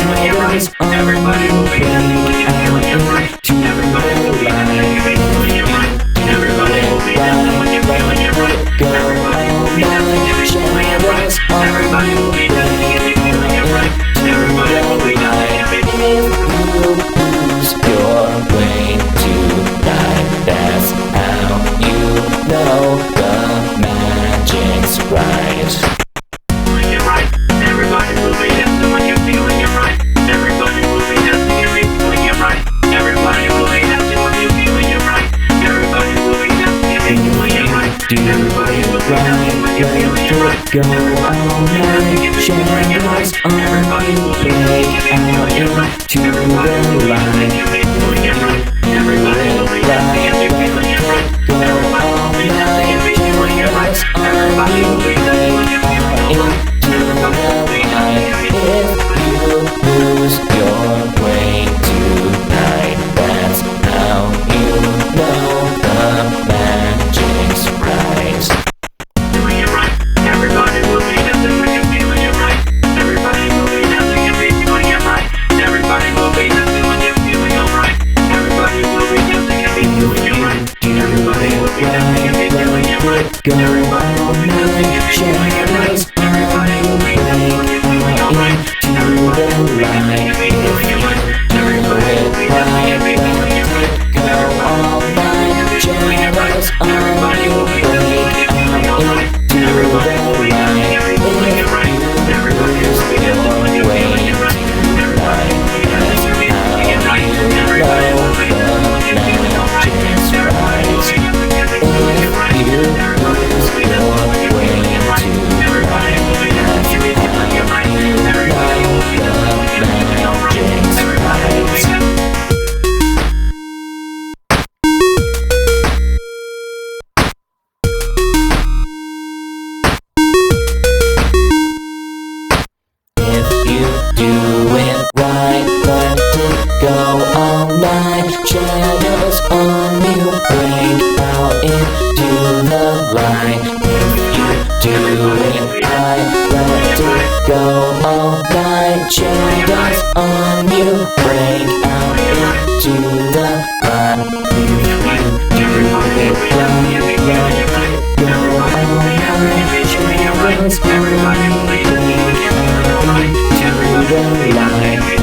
shadows on you break out into the light. Everybody will be dancing when you're feeling it right. Everybody will be dancing if you're feeling it right. Everybody will be dancing if you're feeling it right. Everybody will be dancing if you're feeling it right. If you lose your way tonight, that's how you know the magic's right. Feeling it right. Everybody will be dancing when you're feeling it right. Everybody will be dancing if you're feeling it right. Everybody will be dancing when you're feeling it right. Everybody will be dancing if you're feeling it right. Everybody will be dancing when you're feeling it right. Go all night, shadows on you break out into the light. Everybody will be dancing if you're feeling it right. Everybody will be dancing if you're feeling it right. Everybody will be dancing if you're feeling it right. Everybody will be dancing when you're feeling it right. If you lose your way tonight, that's how you know the magic's right. Feeling it right. Everybody will be dancing when you're feeling it right. Everybody will be dancing if you're feeling it right. Everybody will be dancing when you're feeling it right. Everybody will be dancing if you're feeling it right. Everybody will be dancing if you're feeling it right. Go Everybody will all be dancing if night, you're feeling it right. shadows Everybody will be dancing when you're feeling it right. Everybody will be dancing if you're feeling it right. Everybody will be dancing if you're feeling it right. go all night, shadows on Everybody you will be dancing when you're feeling it right. into the Everybody will be dancing if light. you're feeling it right. Everybody will be dancing when you're feeling it right. Everybody will be dancing if you're feeling it right. Everybody will be dancing when you're feeling it right. Everybody will be dancing if you're feeling it right. Everybody will be dancing when you're feeling it right. Everybody will be dancing if you're feeling it right. Everybody will be dancing when you're feeling it right. Everybody will be dancing. If you do it right, let it go all night. Shadows on you break out into the light. If you do it right, let it go all night. Shadows on you break out into the light. If you do it right, let it go all night. Shadows on you break out into the light.